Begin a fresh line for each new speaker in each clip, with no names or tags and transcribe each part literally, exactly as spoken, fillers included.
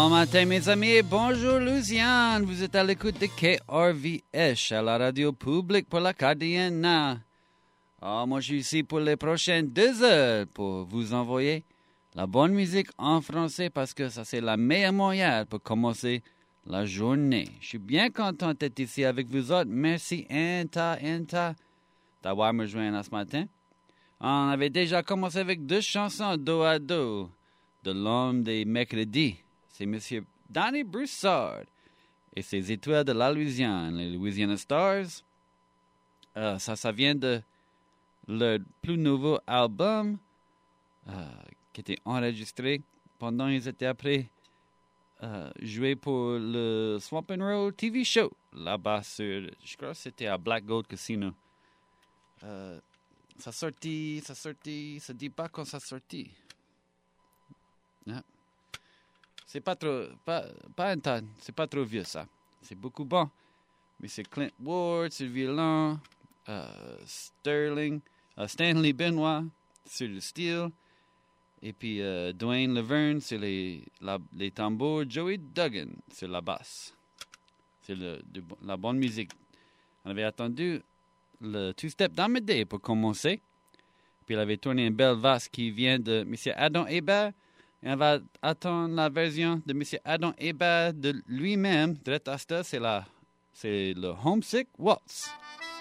Bon matin, mes amis. Bonjour, Louisiane. Vous êtes à l'écoute de K R V S à la radio publique pour l'Acadienne. Oh, moi, je suis ici pour les prochaines deux heures pour vous envoyer la bonne musique en français parce que ça, c'est la meilleure moyen pour commencer la journée. Je suis bien content d'être ici avec vous autres. Merci, Inta, Inta, d'avoir me joint ce matin. On avait déjà commencé avec deux chansons dos à dos de l'homme des mercredis. C'est M. Danny Broussard et ses étoiles de la Louisiane, les Louisiana Stars. Euh, ça, ça vient de leur plus nouveau album euh, qui était enregistré pendant qu'ils étaient après euh, jouer pour le Swamp and Roll T V show là-bas sur, je crois que c'était à Black Gold Casino. Euh, ça sortit, ça sortit, ça dit pas quand ça sortit. Yeah. C'est pas trop, pas, pas un tas, c'est pas trop vieux ça. C'est beaucoup bon. Mais c'est Clint Ward sur le violon, euh, Sterling, euh, Stanley Benoit sur le steel, et puis euh, Dwayne Laverne sur les, la, les tambours, Joey Duggan sur la basse. C'est le, de, la bonne musique. On avait attendu le two-step d'Amédée pour commencer. Puis il avait tourné une belle valse qui vient de M. Adam Hébert. Et on va attendre la version de M. Adam Hébert de lui-même. Direct à ça, c'est, la, c'est le Homesick Waltz.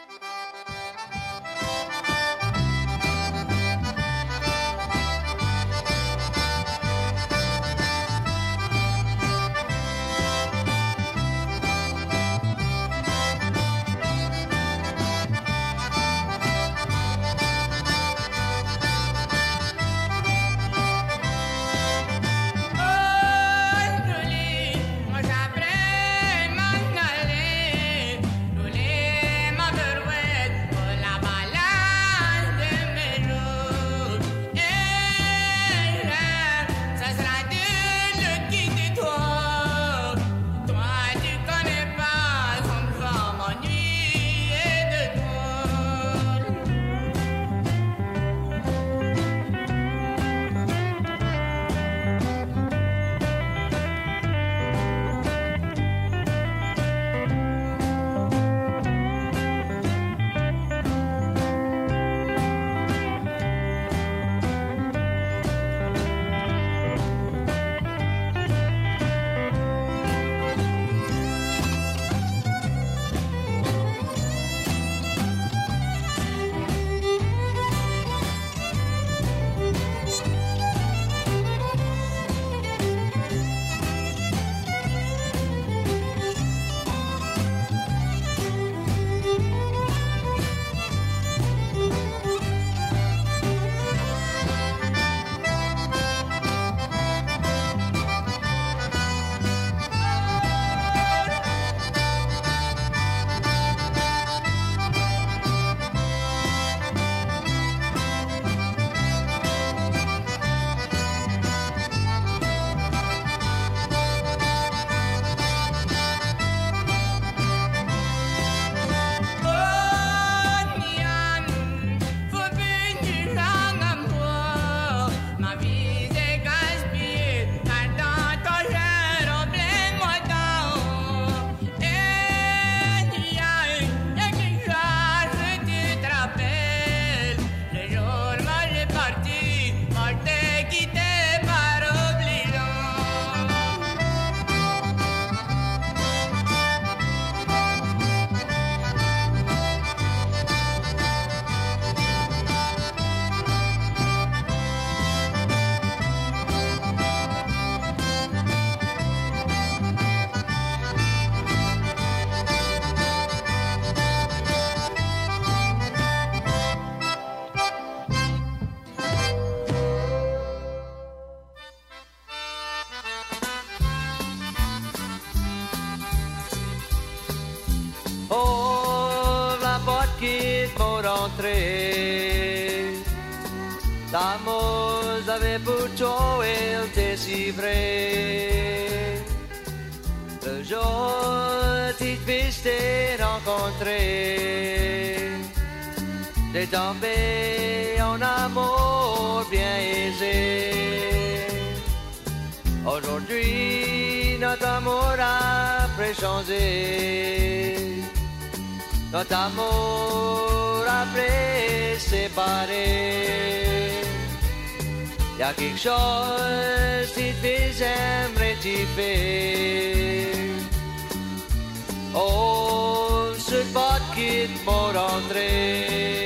L'amour avait pour toi, il était si vrai. Le jour tu t'es rencontré, t'es tombé en amour bien aisé. Aujourd'hui notre amour après changé. Notre amour après séparé. Y a quelque chose qui te j'aimerais t'y faire. Oh, ce pas qui m'a rentré.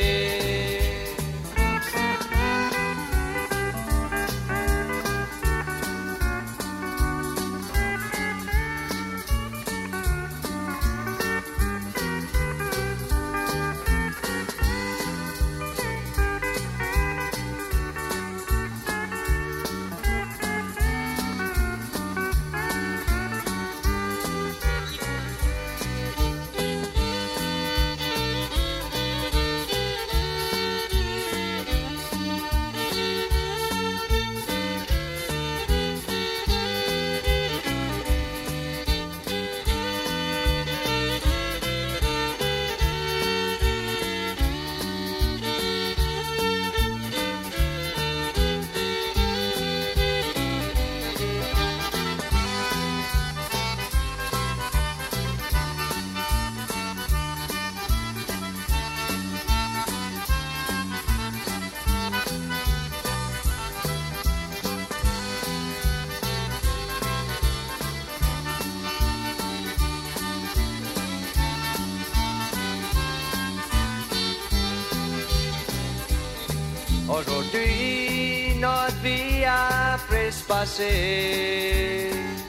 Aujourd'hui, notre vie a presque passé.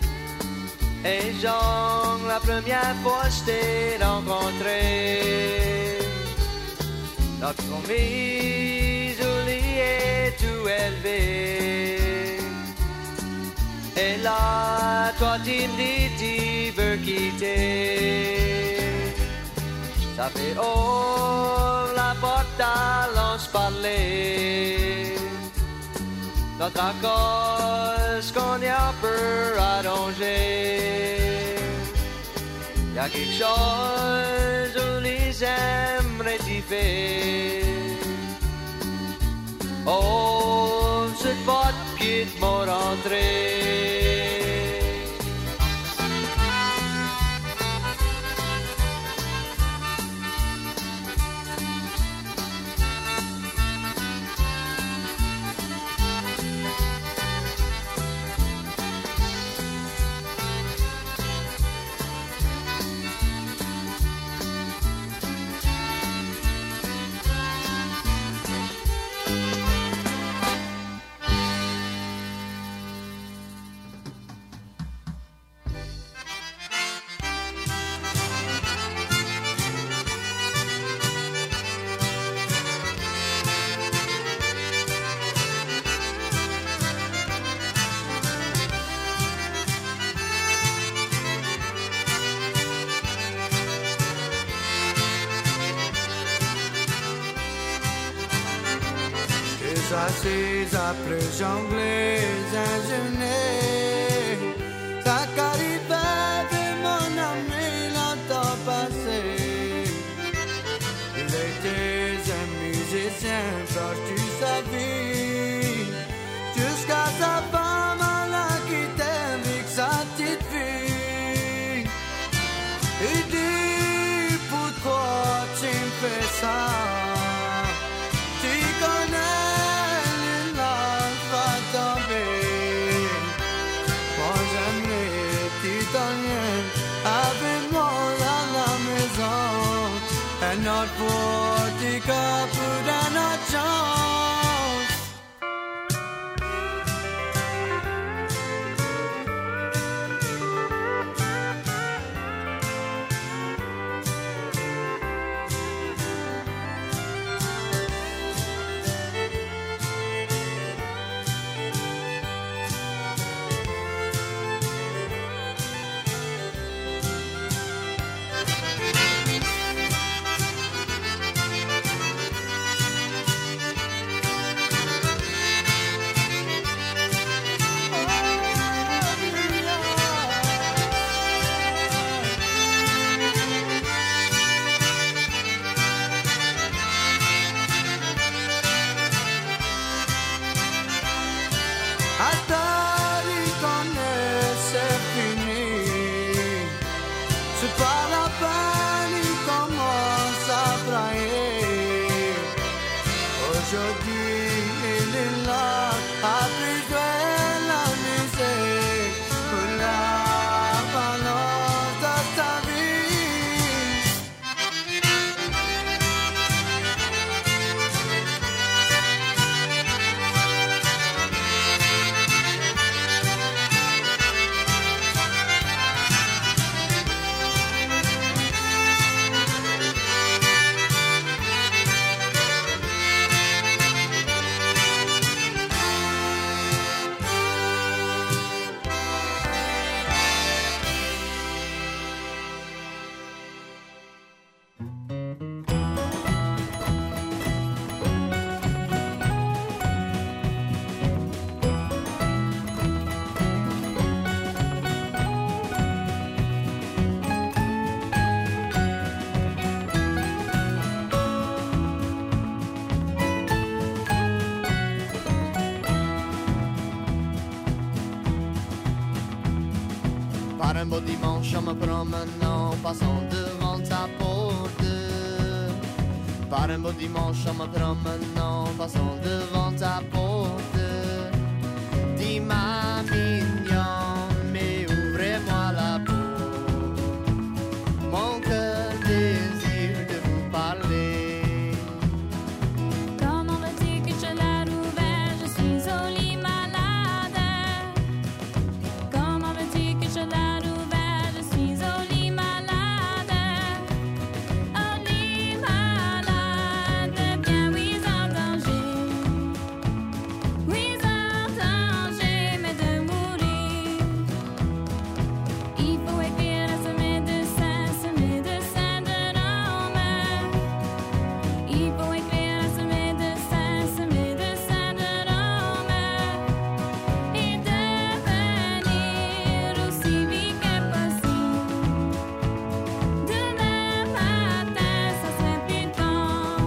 Et Jean, la première fois je t'ai rencontré. Notre promise au lit est tout élevé. Et là, toi tu me dis tu veux quitter. Ça fait ouvre la porte, allons se parler. Notre accord, ce qu'on y a peut arranger. Y a quelque chose où les aimerais t'y faire. Oh, cette porte qui m'a rentré.
Assis après jongler un jeûner, ça qu'arrivait de mon ami longtemps passé. Il était un musicien proche de sa vie, jusqu'à sa femme à la quitter avec sa petite fille. Il dit pourquoi tu me fais ça? Tu connais avec moi à la maison, et notre porte pour un autre
Par un beau dimanche en me promenant, passant devant ta porte. Par un beau dimanche en me promenant, passant devant ta porte. Dis-moi mignon, mais ouvrez-moi la porte. Mon cœur désire de vous parler.
Comment veux-tu que je la rouvre? Je suis au lit malade. Comment veux-tu que je la rouvre? Je suis au lit malade. Au lit malade, bien oui en danger. Oui en danger, mais de mourir. Il faut écrire à ce médecin, ce médecin de Rome. Il faut écrire à ce médecin, ce médecin de Rome. Et devenir aussi vite que possible. Demain matin, ça serait plus tard.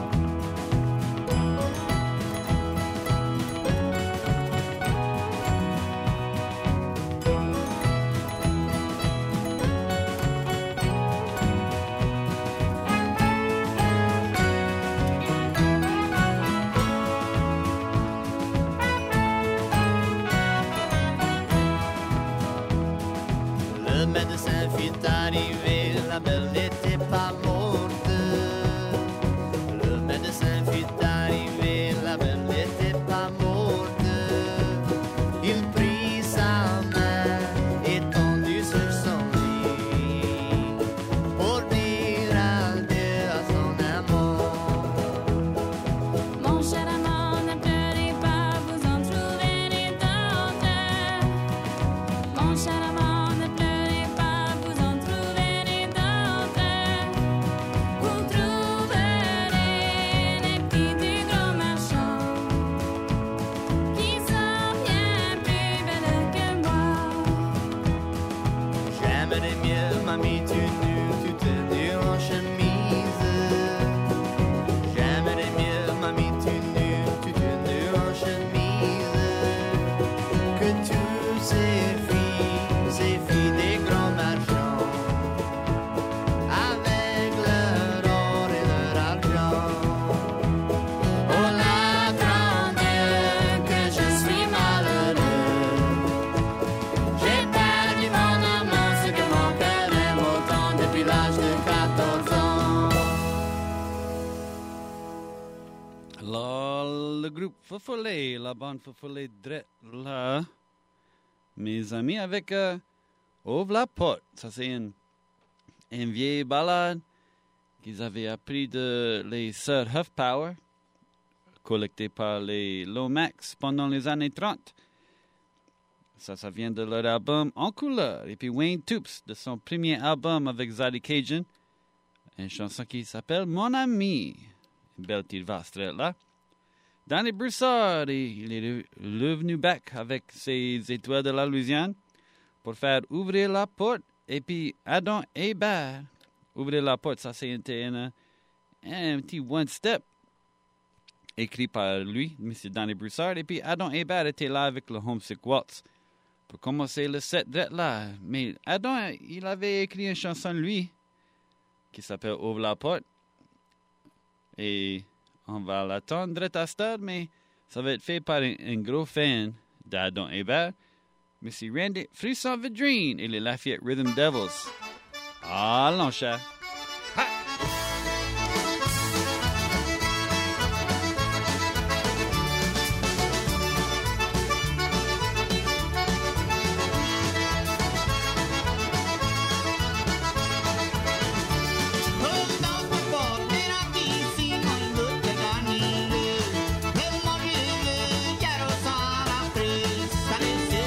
Le médecin fit arriver, la belle n'était pas morte. Le médecin fit arriver, la belle n'était pas morte. Il prit sa main, étendue sur son lit, pour dire adieu à son amant.
Mon cher amant, ne pleurez pas, vous en trouverez d'autres. Mon cher amant, ne pleurez pas, vous en trouverez d'autres. Vous trouverez les petits du gros marchand qui sont bien plus belles que moi.
J'aimerais mieux, mamie, tu nu, tu te nu en chemise. J'aimerais mieux, mamie, tu nu, tu te nu en chemise. Que tous ces filles, ces filles des grands marchands, avec leur or et leur argent. Oh la grand Dieu, que je suis malheureux. J'ai perdu mon amant, ce que mon cœur aime autant depuis l'âge de quatorze ans.
Alors, le groupe Foufoulé, la bande Foufoulé Dret là, mes amis, avec euh, Ouvre la porte. Ça, c'est une, une vieille ballade qu'ils avaient appris de les sœurs Huff Power, collectée par les Lomax pendant les années trente. Ça, ça vient de leur album En couleur. Et puis Wayne Toops, de son premier album avec Zadie Cajun, une chanson qui s'appelle Mon ami. Une belle petite vaste là. Danny Broussard, il est revenu back avec ses étoiles de la Louisiane pour faire Ouvrir la porte. Et puis Adam Hébert. Ouvrir la porte, ça c'est un, un, un petit one-step écrit par lui, M. Danny Broussard. Et puis Adam Hébert était là avec le Homesick Waltz pour commencer le set direct là. Mais Adam, il avait écrit une chanson lui qui s'appelle Ouvre la porte. Et on va l'attendre direct à stade, mais ça va être fait par un, un gros fan d'Adam Hébert, M. Randy Frisson-Vidrine et les Lafayette Rhythm Devils. Allons, chat.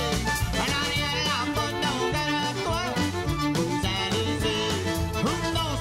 Who knows?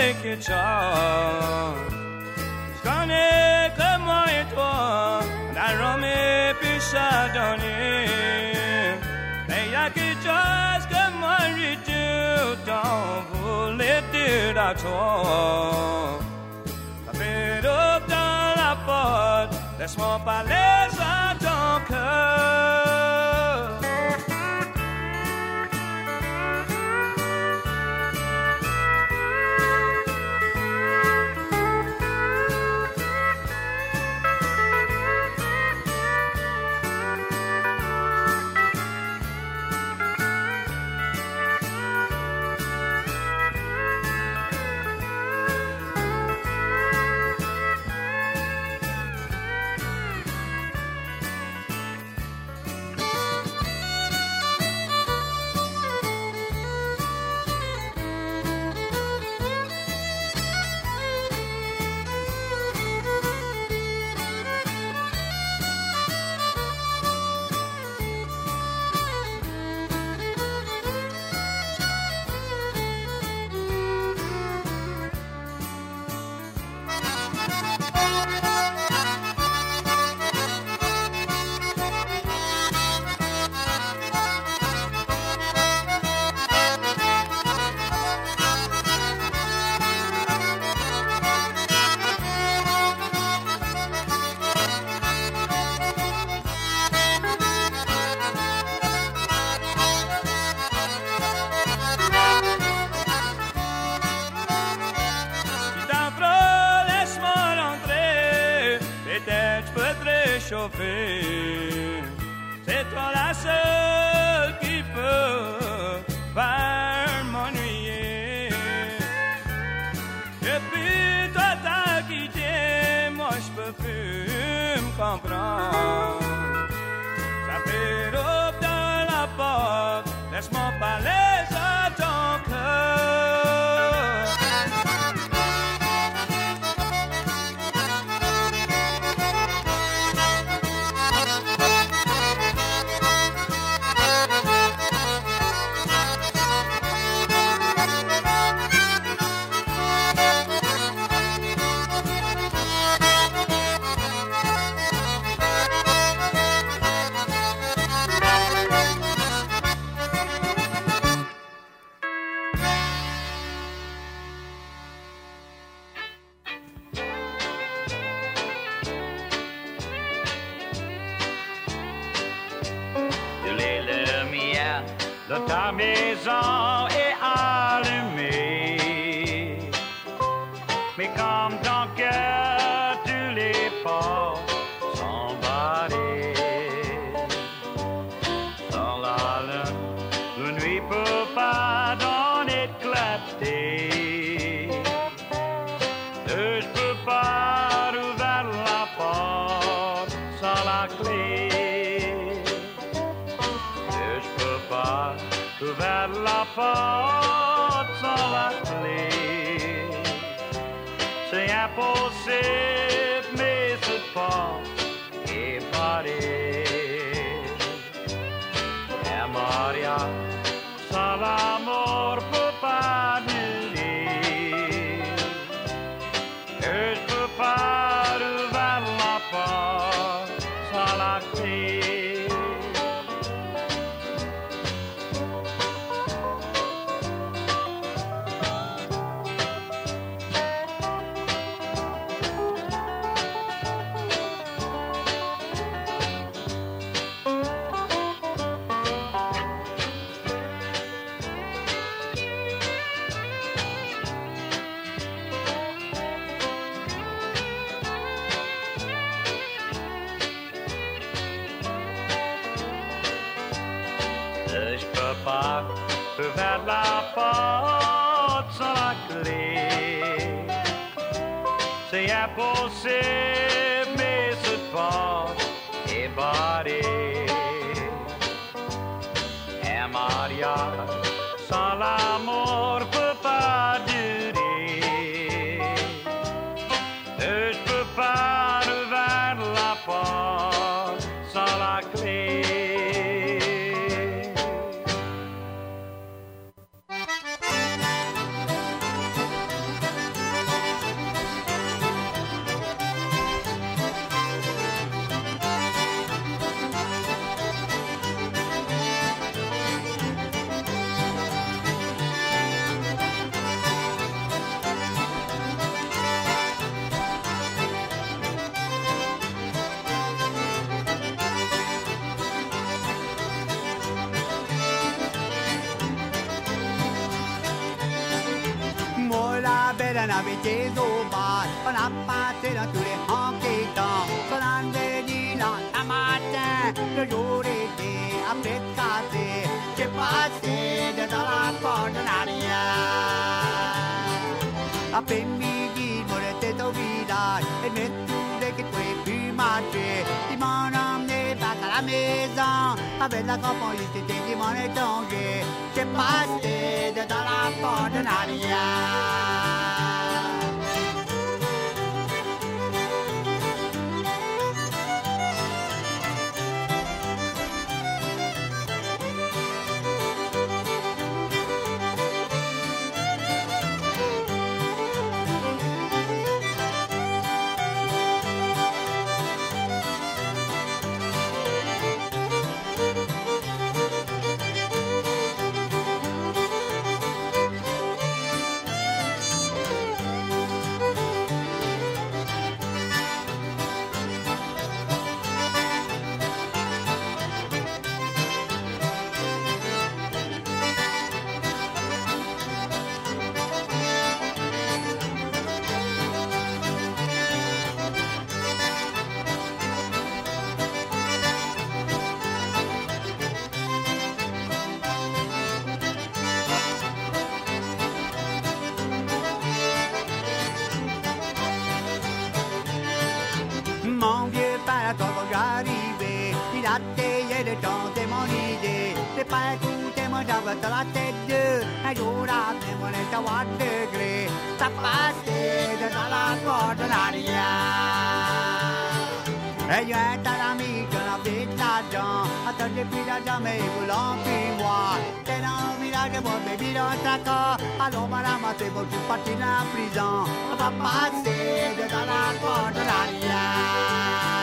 que ciò. Je connais que moi et toi, la Rome et puis Chardonnay. Mais y a quelque chose que moi je dis, t'en voulais dire à toi. Ça fait d'eau dans la porte, laisse-moi parler à ton cœur. Chauffer, c'est toi la seule qui peut faire m'ennuyer. Depuis toi t'as quitté, moi je peux plus me comprendre. Ça fait robe dans la porte, laisse-moi parler à ton cœur. De ta maison est allumée, mais comme ton cœur, tous les portes sont barrées. Sans la lune, la nuit peut pas donner de clarté. Je peux pas ouvrir la porte sans la clé. Ouvert la porte sans la clé. C'est impossible, mais cette porte est barrée. Et Maria, sans l'amour, peut pas durer. Et je peux pas ouvrir la porte sans la clé. Pas ouvrir la porte sans la clé. C'est impossible, mais cette porte est barrée. Et Maria, sans l'amour, peut pas durer. Et je peux pas ouvrir la porte sans la clé.
on avait des sauvages, on a passé dans tous les enquêtants, son âne béni dans la matin, le jour était après cassé, j'ai passé dans la porte de l'arrière. Après-midi, mon était au village, et mes tous qui ne pouvaient plus marcher, ils m'ont emmené back à la maison, avec la campagne, c'était qui m'en est danger, j'ai passé dans la porte de l'arrière. Mon vieux père, quand j'arrivais, il a taillé le temps de mon idée. C'est pas écouter mon j'avais dans la tête de un jour après mon état à degré. Ça passait dans la porte de l'arrière. Et il y a un tas d'amis qui ont fait de l'argent. Attends, j'ai plus d'argent, mais ils voulont plus moi. C'est dans le village, je vois baby dans le tracas. Alors, madame, c'est bon, je suis parti dans la prison. On va passer dans la porte de l'arrière.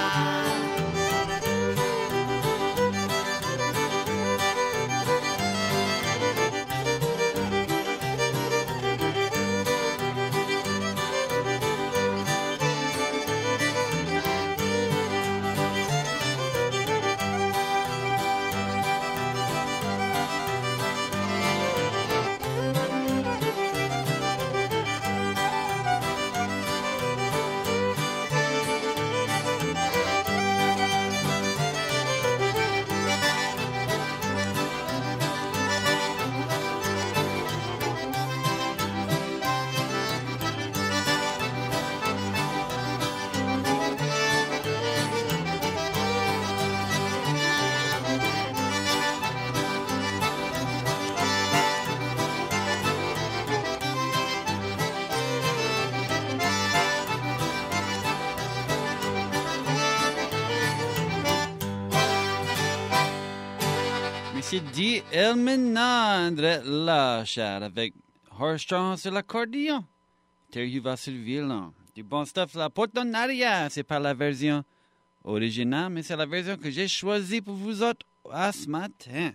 Di Elmenandre la char avec Horstrand sur l'accordéon. Terry va sur le violon. Du bon stuff, la Portonaria, c'est pas la version originale, mais c'est la version que j'ai choisie pour vous autres à ce matin.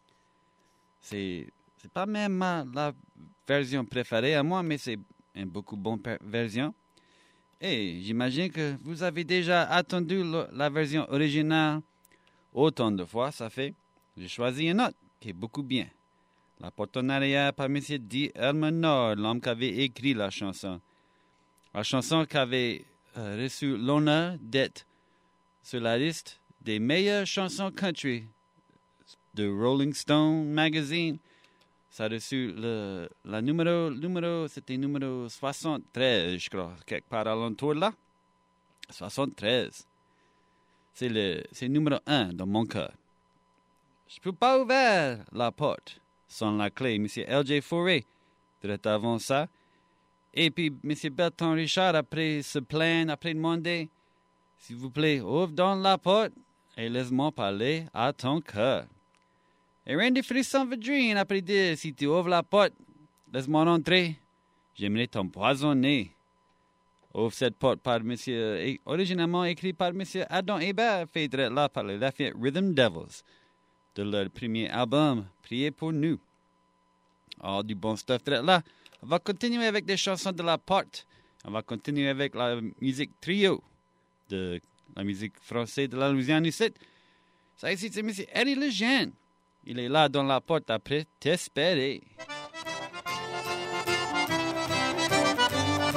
C'est, c'est pas même ma, la version préférée à moi, mais c'est une beaucoup bonne per- version. Et j'imagine que vous avez déjà attendu le, la version originale autant de fois, ça fait. J'ai choisi une autre qui est beaucoup bien. La Portonaria par M. Di Elmenor, l'homme qui avait écrit la chanson. La chanson qui avait euh, reçu l'honneur d'être sur la liste des meilleures chansons country de Rolling Stone Magazine. Ça a reçu le la numéro, numéro c'était numéro soixante-treize, je crois, quelque part à l'entour là. soixante-treize. C'est le, c'est le numéro un dans mon cœur. Je ne peux pas ouvrir la porte sans la clé. M. L J Fourré, direct avant ça. Et puis, M. Bertrand Richard, après se plaindre, après demander, s'il vous plaît, ouvre dans la porte et laisse-moi parler à ton cœur. Et Randy Frisson-Vadrine, après dire, si tu ouvres la porte, laisse-moi rentrer, j'aimerais t'empoisonner. Ouvre cette porte par M. Originalement écrit par M. Adam Hébert, fait direct là par les Lafayette Rhythm Devils. De leur premier album, Priez pour nous. Oh, du bon stuff là. On va continuer avec des chansons de la porte. On va continuer avec la musique trio de la musique française de la Louisiane ici. Ça ici, c'est M. Eddie Lejeune. Il est là dans la porte après T'espérer.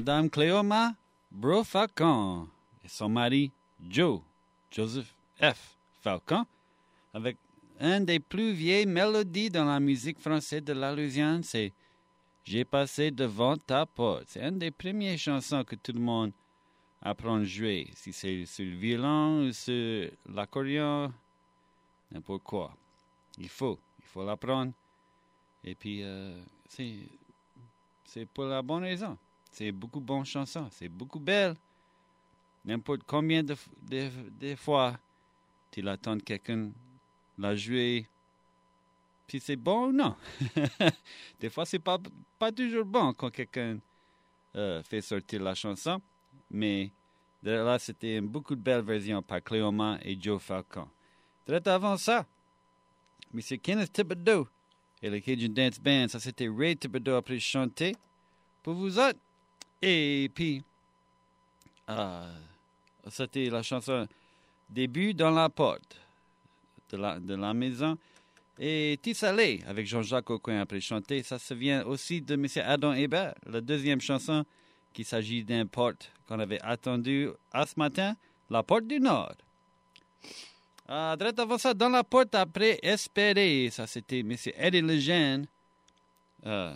Madame Cléoma Bro-Falcon et son mari Joe, Joseph F. Falcon, avec une des plus vieilles mélodies dans la musique française de la Louisiane, c'est « J'ai passé devant ta porte ». C'est une des premières chansons que tout le monde apprend à jouer, si c'est sur le violon ou sur l'accordéon, n'importe quoi. Il faut, il faut l'apprendre. Et puis, euh, c'est, c'est pour la bonne raison. C'est beaucoup de bonnes chansons, c'est beaucoup belle. N'importe combien de, de, de fois tu l'attends quelqu'un la jouer, puis c'est bon ou non. Des fois, c'est pas, pas toujours bon quand quelqu'un euh, fait sortir la chanson, mais de là, c'était une beaucoup de belles versions par Cléoma et Joe Falcon. Très avant ça, M. Kenneth Thibodeau et le Cajun Dance Band, ça c'était Ray Thibodeau après chanter pour vous autres. Et puis, euh, c'était la chanson Début dans la porte de la, de la maison. Et Tissalé avec Jean-Jacques Aucoin après chanter, ça se vient aussi de M. Adam Hébert, la deuxième chanson qu'il s'agit d'une porte qu'on avait attendue à ce matin, la porte du Nord. Euh, direct avant ça, dans la porte après Espérer, ça c'était M. Eddie Legend euh,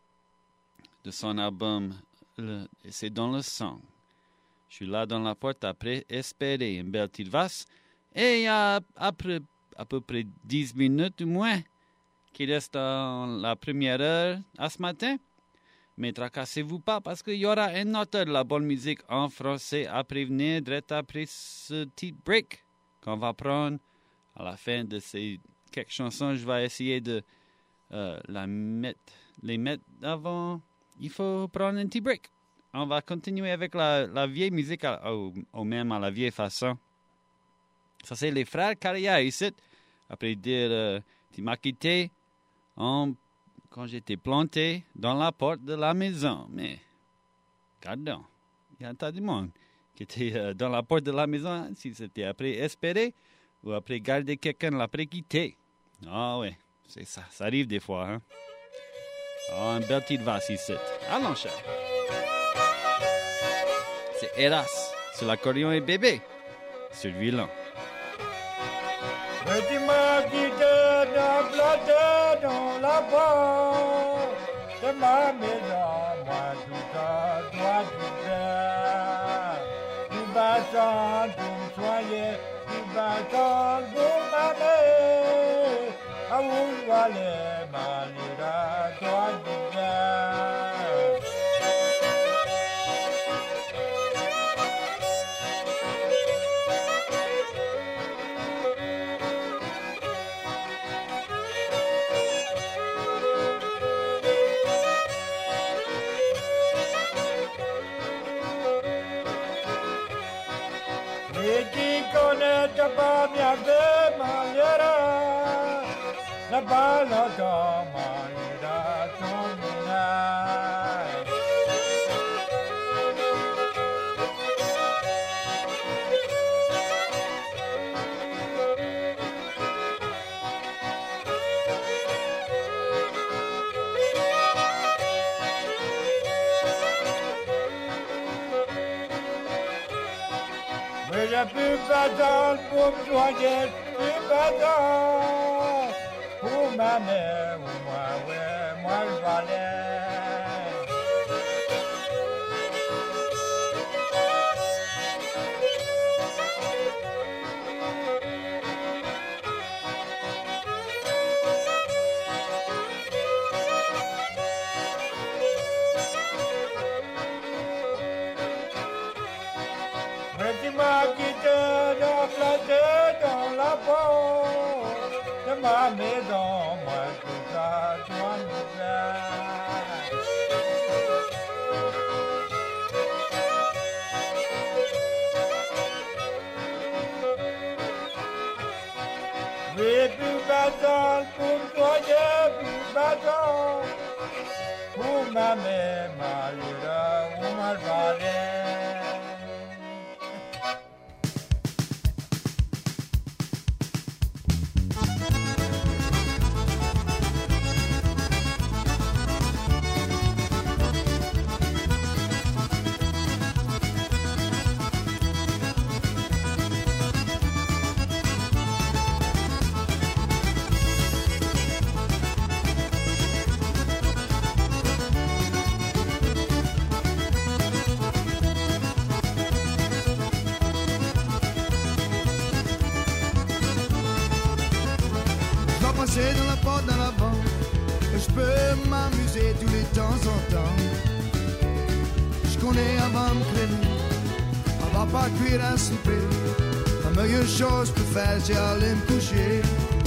de son album le, C'est dans le sang. Je suis là dans la porte après Espérer, une belle petite vaste. Et euh, après à peu près dix minutes ou moins qui reste dans la première heure à ce matin. Mais tracassez-vous pas parce qu'il y aura un autre de la bonne musique en français à prévenir direct après ce petit break qu'on va prendre à la fin de ces quelques chansons. Je vais essayer de euh, la mettre, les mettre avant. Il faut prendre un petit break. On va continuer avec la, la vieille musique à, au, au même à la vieille façon. Ça, c'est les frères Carrière ici. Après dire, euh, tu m'as quitté en, quand j'étais planté dans la porte de la maison. Mais, pardon, il y a un tas de monde qui était euh, dans la porte de la maison, si c'était après espérer ou après garder quelqu'un, l'après quitter. Ah oui, c'est ça, ça arrive des fois. Hein? Oh, une belle petite vasse ici. Allons, cher. C'est Eras, sur l'accordéon et bébé, sur le violon.
Mais tu m'as quitté dans planté dans la porte de ma maison, moi tout à toi tu fais. Tu m'attends pour me soigner, tu m'attends pour m'amener. À où je vais aller, ma lira, toi tu fais. Ne pas bien de maniera, la balle dans maniera dominare. Mais je peux pas dans pour me soigner, je peux pas dans pour ma mère ou moi, ouais, moi je valais. Tu m'as quitté dans planté dans la porte de ma maison, moi tout ça, toi me fais. Oui, plus bâton pour toi, plus bâton pour ma mère, malheureux ou malvalé.
passer dans la porte dans l'avant. Je peux m'amuser tous les temps en temps. Je connais avant de crever, on va pas cuire à souper. La meilleure chose que faire, c'est aller me coucher.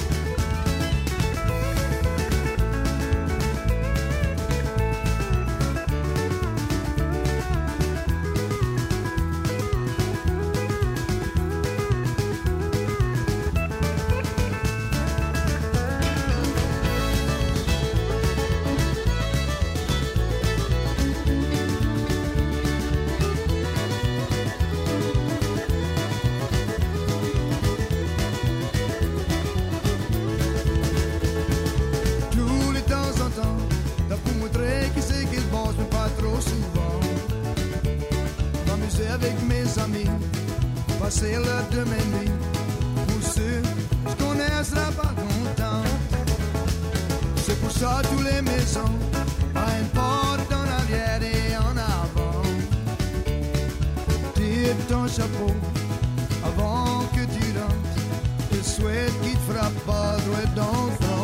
Passer l'heure de minuit. Pour ceux qui connaissent la pas content. C'est pour ça tous les maisons à une porte en arrière et en avant. Tire ton chapeau avant que tu rentres. Je souhaite qu'il te frappe pas droit dans le front.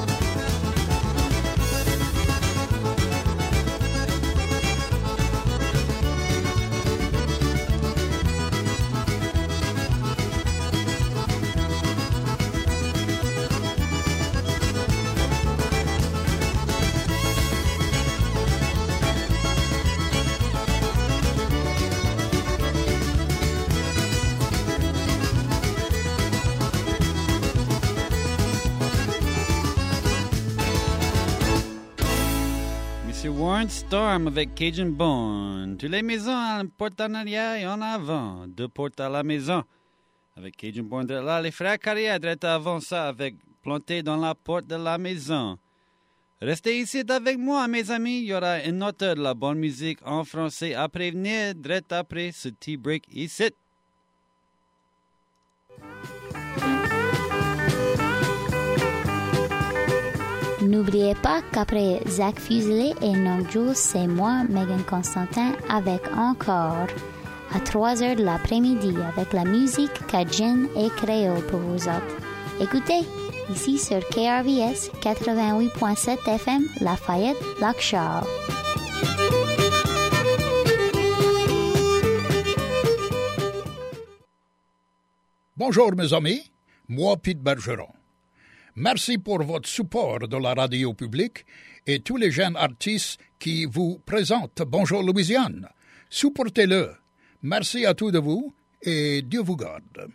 Warren Storm avec Cajun Bone. Toutes les maisons à une porte en arrière et en avant. Deux portes à la maison. Avec Cajun Bone là, les frères Carrière direct avant ça avec planté dans la porte de la maison. Restez ici avec moi, mes amis. Il y aura une note de la bonne musique en français à prévenir direct après ce tea break ici.
N'oubliez pas qu'après Zach Fuselier et Nong Jules, c'est moi, Megan Constantin, avec encore à trois heures de l'après-midi avec la musique cajun et créole pour vous autres. Écoutez, ici sur K R V S quatre-vingt-huit point sept F M, Lafayette, Lac-Charles.
Bonjour mes amis, moi Pete Bergeron. Merci pour votre support de la radio publique et tous les jeunes artistes qui vous présentent Bonjour Louisiane. Supportez-le. Merci à tous de vous et Dieu vous garde.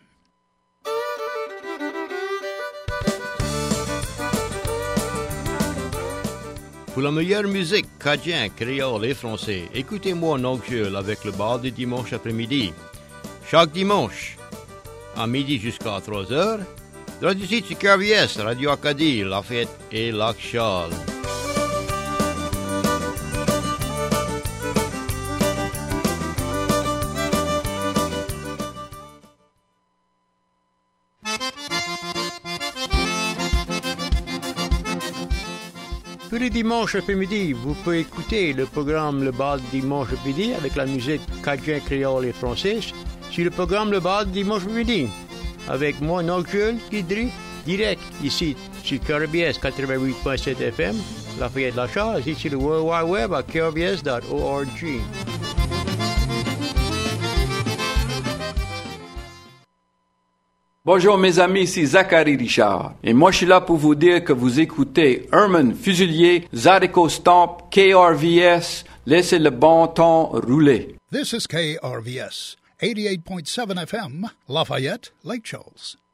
Pour la meilleure musique cajun, créole et français, écoutez-moi Nocturne avec le bar du dimanche après-midi. Chaque dimanche, à midi jusqu'à trois heures, Radio Site sur K R V S, Radio Acadie, Lafayette et Lac-Charles. Tous les dimanches après-midi, vous pouvez écouter le programme Le Bal Dimanche après-midi avec la musique cajun, créole et française sur le programme Le Bal Dimanche après-midi. Avec moi, Nocturne, Guidry, direct ici sur K R B S quatre-vingt-huit point sept F M, Lafayette Lac-Charles, ici sur le World Wide Web à k r b s dot org.
Bonjour mes amis, c'est Zachary Richard. Et moi je suis là pour vous dire que vous écoutez Herman Fuselier, Zydeco Stomp, K R V S, laissez le bon temps rouler.
This is K R V S, eighty-eight point seven F M, Lafayette, Lake Charles.